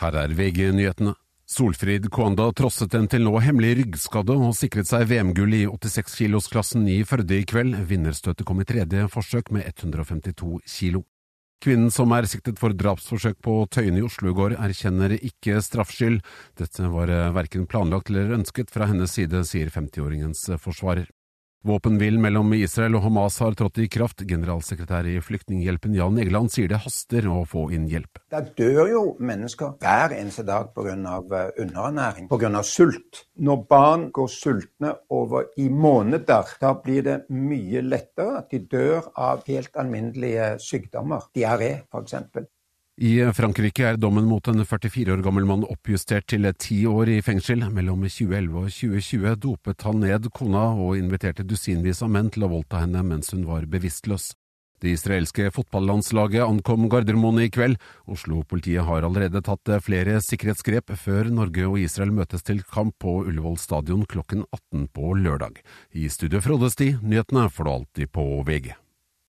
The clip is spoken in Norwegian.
Her VG-nyhetene. Solfrid Kånda trosset en til nå hemmelig ryggskade og sikret seg VM-gull i 86-kilosklassen i Førde i kveld. Vinnerstøtet kom i tredje forsøk med 152 kilo. Kvinnen som siktet for drapsforsøk på Tøyen i Oslo i går, erkjenner ikke straffskyld. Dette var hverken planlagt eller ønsket fra hennes side, sier 50-åringens forsvarer. Våpenhvilen mellom Israel og Hamas har trådt i kraft. Generalsekretær i Flyktninghjelpen Jan Egeland sier det haster å få inn hjelp. Det dør jo mennesker hver eneste dag på grunn av underernæring, på grunn av sult. Når barn går sultne over i måneder, da blir det mye lettere at de dør av helt alminnelige sykdommer. Diaré, for eksempel. I Frankrike dommen mot en 44 år gammel mann oppjustert til 10 år i fengsel. Mellom 2011 og 2020 dopet han ned kona og inviterte dusinvis av menn til å voldta henne mens hun var bevisstløs. Det israelske fotballandslaget ankom Gardermoen i kveld. Oslo-politiet har allerede tatt flere sikkerhetsgrep før Norge og Israel møtes til kamp på Ullevål stadion klokken 18 på lørdag. I studio Frode Sti, nyhetene får du alltid på VG.